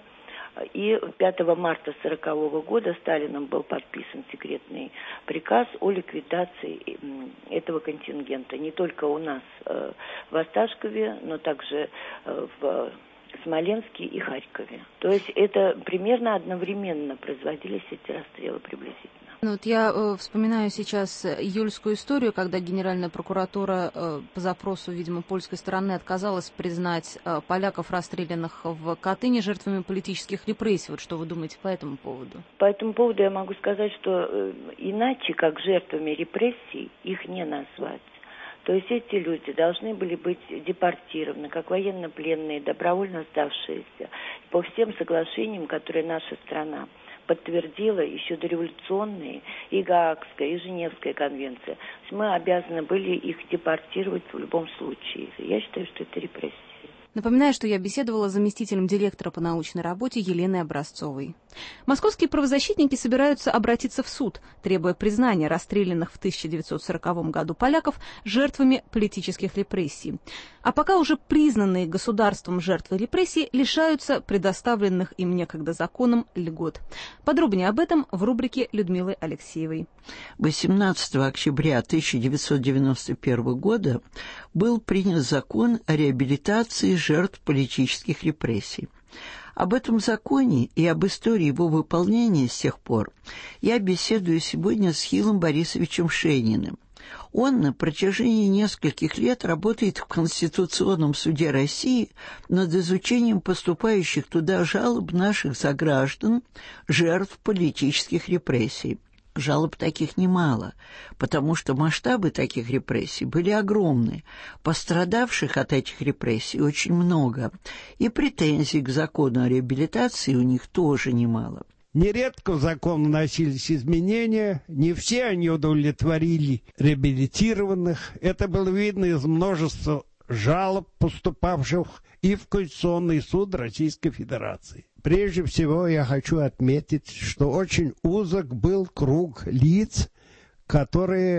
и пятого марта сорокового года Сталином был подписан секретный приказ о ликвидации этого контингента. Не только у нас э, в Осташкове, но также э, в Смоленске и Харькове. То есть это примерно одновременно производились эти расстрелы приблизительно. Ну, вот я э, вспоминаю сейчас июльскую историю, когда Генеральная прокуратура э, по запросу, видимо, польской стороны отказалась признать э, поляков, расстрелянных в Катыни, жертвами политических репрессий. Вот что вы думаете по этому поводу? По этому поводу я могу сказать, что э, иначе, как жертвами репрессий, их не назвать. То есть эти люди должны были быть депортированы, как военнопленные, добровольно сдавшиеся, по всем соглашениям, которые наша страна подтвердила, еще дореволюционные, и Гаагская, и Женевская конвенция. Мы обязаны были их депортировать в любом случае. Я считаю, что это репрессии. Напоминаю, что я беседовала с заместителем директора по научной работе Еленой Образцовой. Московские правозащитники собираются обратиться в суд, требуя признания расстрелянных в тысяча девятьсот сороковом году поляков жертвами политических репрессий. А пока уже признанные государством жертвы репрессий лишаются предоставленных им некогда законом льгот. Подробнее об этом в рубрике Людмилы Алексеевой. восемнадцатого октября тысяча девятьсот девяносто первого года был принят закон о реабилитации жертв политических репрессий. Об этом законе и об истории его выполнения с тех пор я беседую сегодня с Хилом Борисовичем Шейниным. Он на протяжении нескольких лет работает в Конституционном суде России над изучением поступающих туда жалоб наших сограждан, жертв политических репрессий. Жалоб таких немало, потому что масштабы таких репрессий были огромны, пострадавших от этих репрессий очень много, и претензий к закону о реабилитации у них тоже немало. Нередко в закон вносились изменения, не все они удовлетворили реабилитированных. Это было видно из множества жалоб, поступавших и в Конституционный суд Российской Федерации. Прежде всего я хочу отметить, что очень узок был круг лиц, которые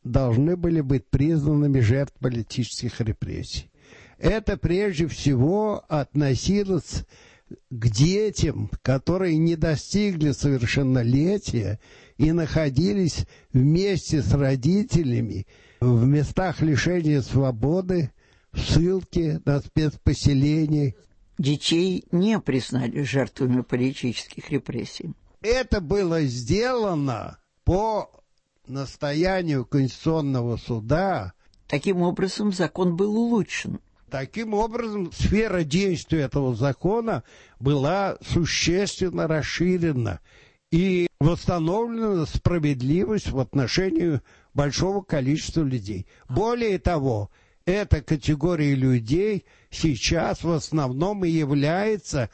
должны были быть признанными жертвами политических репрессий. Это прежде всего относилось к детям, которые не достигли совершеннолетия и находились вместе с родителями в местах лишения свободы, в ссылке, на спецпоселении. Детей не признали жертвами политических репрессий. Это было сделано по настоянию Конституционного суда. Таким образом, закон был улучшен. Таким образом, сфера действия этого закона была существенно расширена и восстановлена справедливость в отношении большого количества людей. Более того, эта категория людей сейчас в основном и является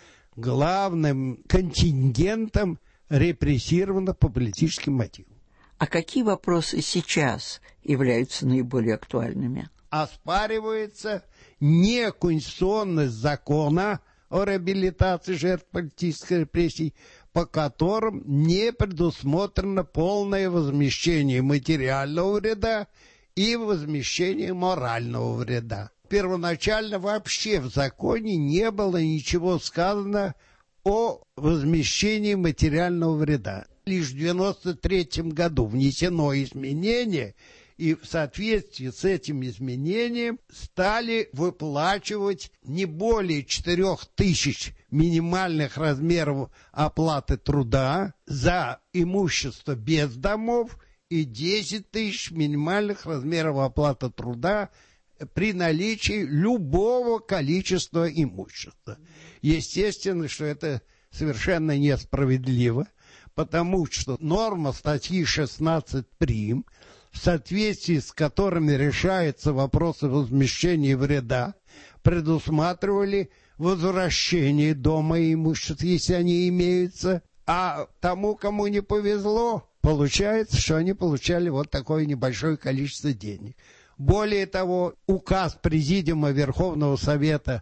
главным контингентом репрессированных по политическим мотивам. А какие вопросы сейчас являются наиболее актуальными? Оспаривается неконституционность закона о реабилитации жертв политических репрессий, по которым не предусмотрено полное возмещение материального вреда и возмещение морального вреда. Первоначально вообще в законе не было ничего сказано о возмещении материального вреда. Лишь в девяносто третьем году внесено изменение, и в соответствии с этим изменением стали выплачивать не более четырех тысяч минимальных размеров оплаты труда за имущество без домов и десять тысяч минимальных размеров оплаты труда при наличии любого количества имущества. Естественно, что это совершенно несправедливо, потому что норма статьи шестнадцать прим, в соответствии с которыми решаются вопросы возмещения вреда, предусматривали возвращение дома и имущества, если они имеются, а тому, кому не повезло, получается, что они получали вот такое небольшое количество денег. Более того, указ Президиума Верховного Совета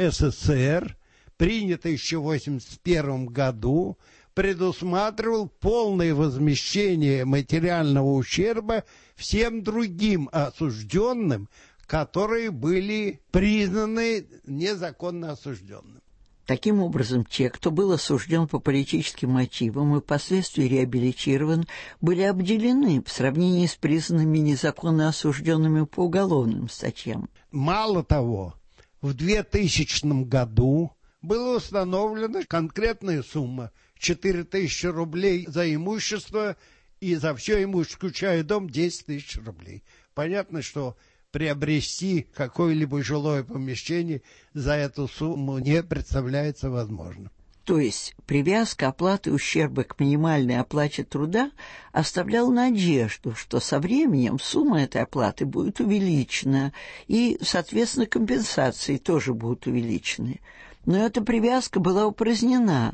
СССР, принятый еще в восемьдесят первом году, предусматривал полное возмещение материального ущерба всем другим осужденным, которые были признаны незаконно осужденными. Таким образом, те, кто был осужден по политическим мотивам и впоследствии реабилитирован, были обделены в сравнении с признанными незаконно осужденными по уголовным статьям. Мало того, в двухтысячном году была установлена конкретная сумма – четыре тысячи рублей за имущество и за все имущество, включая дом, десять тысяч рублей. Понятно, что приобрести какое-либо жилое помещение за эту сумму не представляется возможным. То есть привязка оплаты ущерба к минимальной оплате труда оставляла надежду, что со временем сумма этой оплаты будет увеличена, и, соответственно, компенсации тоже будут увеличены. Но эта привязка была упразднена,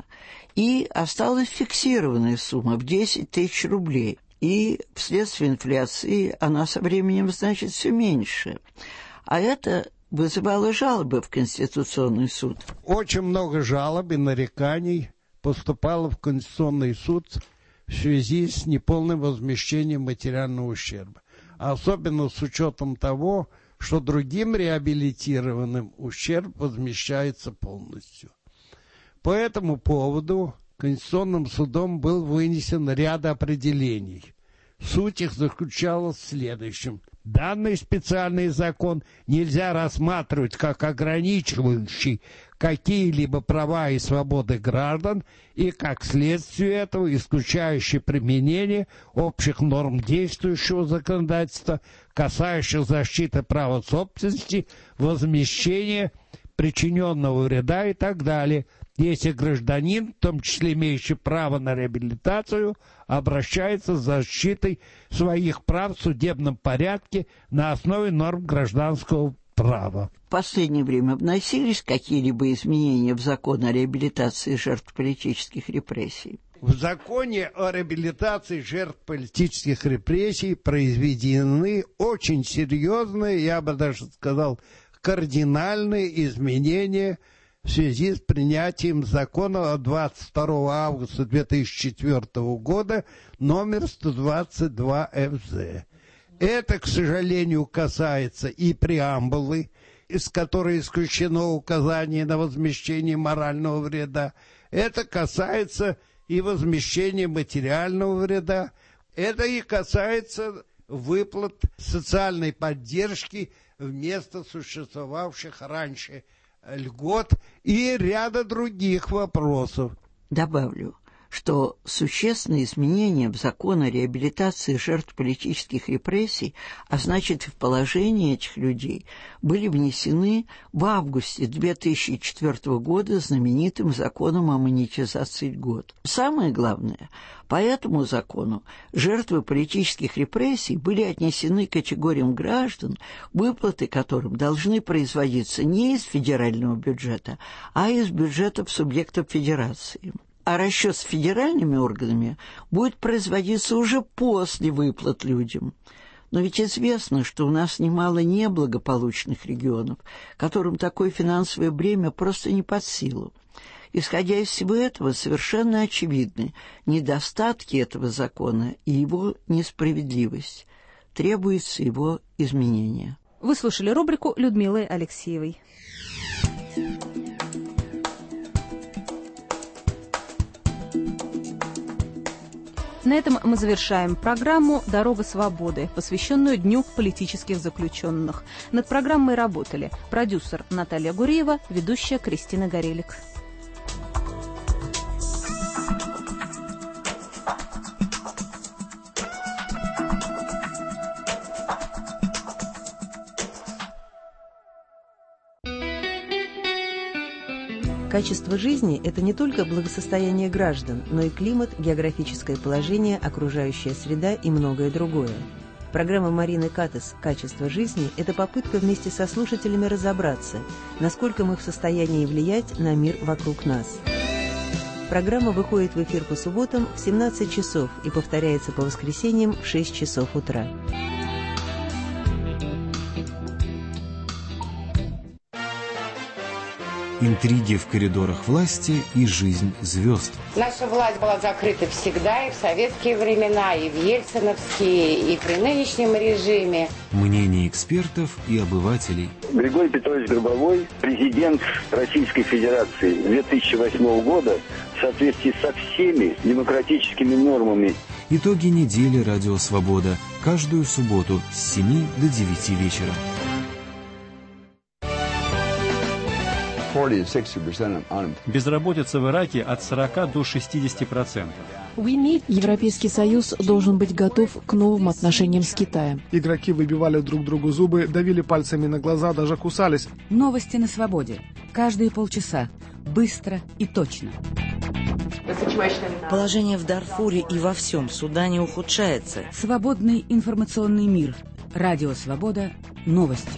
и осталась фиксированная сумма в десять тысяч рублей. И вследствие инфляции она со временем, значит, все меньше. А это вызывало жалобы в Конституционный суд. Очень много жалоб и нареканий поступало в Конституционный суд в связи с неполным возмещением материального ущерба. Особенно с учетом того, что другим реабилитированным ущерб возмещается полностью. По этому поводу Конституционным судом был вынесен ряд определений. Суть их заключалась в следующем. Данный специальный закон нельзя рассматривать как ограничивающий какие-либо права и свободы граждан и, как следствие этого, исключающий применение общих норм действующего законодательства, касающих защиты права собственности, возмещения причиненного вреда и так далее, если гражданин, в том числе имеющий право на реабилитацию, обращается с защитой своих прав в судебном порядке на основе норм гражданского права. В последнее время вносились какие-либо изменения в закон о реабилитации жертв политических репрессий? В законе о реабилитации жертв политических репрессий произведены очень серьезные, я бы даже сказал, кардинальные изменения в связи с принятием закона от двадцать второго августа две тысячи четвёртого года номер сто двадцать два эф зэ. Это, к сожалению, касается и преамбулы, из которой исключено указание на возмещение морального вреда. Это касается и возмещения материального вреда. Это и касается выплат социальной поддержки вместо существовавших раньше льгот и ряда других вопросов. Добавлю, что существенные изменения в закон о реабилитации жертв политических репрессий, а значит и в положении этих людей, были внесены в августе две тысячи четвёртого года знаменитым законом о монетизации льгот. Самое главное, по этому закону жертвы политических репрессий были отнесены к категориям граждан, выплаты которым должны производиться не из федерального бюджета, а из бюджетов субъектов федерации. А расчет с федеральными органами будет производиться уже после выплат людям. Но ведь известно, что у нас немало неблагополучных регионов, которым такое финансовое бремя просто не под силу. Исходя из всего этого, совершенно очевидны недостатки этого закона и его несправедливость. Требуется его изменение. Вы слушали рубрику Людмилы Алексеевой. На этом мы завершаем программу «Дорога свободы», посвященную Дню политических заключенных. Над программой работали продюсер Наталья Гуреева, ведущая Кристина Горелик. Качество жизни – это не только благосостояние граждан, но и климат, географическое положение, окружающая среда и многое другое. Программа Марины Катес «Качество жизни» – это попытка вместе со слушателями разобраться, насколько мы в состоянии влиять на мир вокруг нас. Программа выходит в эфир по субботам в семнадцать часов и повторяется по воскресеньям в шесть часов утра. Интриги в коридорах власти и жизнь звезд. Наша власть была закрыта всегда, и в советские времена, и в ельциновские, и при нынешнем режиме. Мнения экспертов и обывателей. Григорий Петрович Гробовой, президент Российской Федерации две тысячи восьмого года, в соответствии со всеми демократическими нормами. Итоги недели «Радио Свобода» каждую субботу с семи до девяти вечера. Безработица в Ираке от сорока до шестидесяти процентов. Европейский Союз должен быть готов к новым отношениям с Китаем. Игроки выбивали друг другу зубы, давили пальцами на глаза, даже кусались. Новости на свободе. Каждые полчаса. Быстро и точно. Положение в Дарфуре и во всем Судане ухудшается. Свободный информационный мир. Радио Свобода. Новости.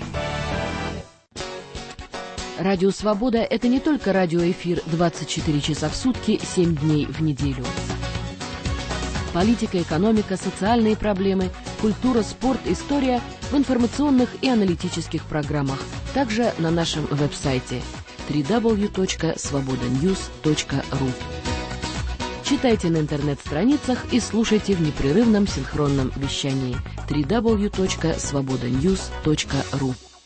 Радио «Свобода» — это не только радиоэфир двадцать четыре часа в сутки, семь дней в неделю. Политика, экономика, социальные проблемы, культура, спорт, история в информационных и аналитических программах. Также на нашем веб-сайте дабл ю дабл ю дабл ю точка свобода ньюс точка ру. Читайте на интернет-страницах и слушайте в непрерывном синхронном вещании дабл ю дабл ю дабл ю точка свобода ньюс точка ру.